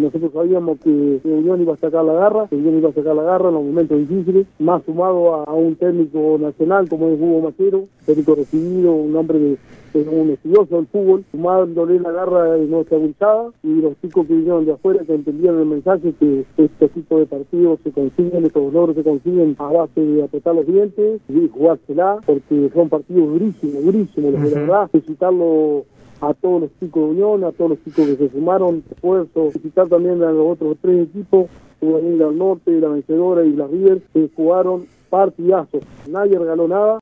nosotros sabíamos que Unión iba a sacar la garra, en los momentos difíciles, más sumado a un técnico nacional como es Hugo Macero, técnico recibido, un hombre un estudioso del fútbol, sumándole la garra de nuestra gurizada, y los chicos que vinieron de afuera que entendieron el mensaje que este tipo de partidos se consiguen, estos logros se consiguen a base de apretar los dientes y jugársela, porque son partidos durísimos, la verdad, felicitarlo a todos los chicos de Unión, a todos los chicos que se sumaron, esfuerzo, felicitar también a los otros tres equipos, Juvenil del Norte, La Vencedora y la River, que jugaron partidazos, nadie regaló nada.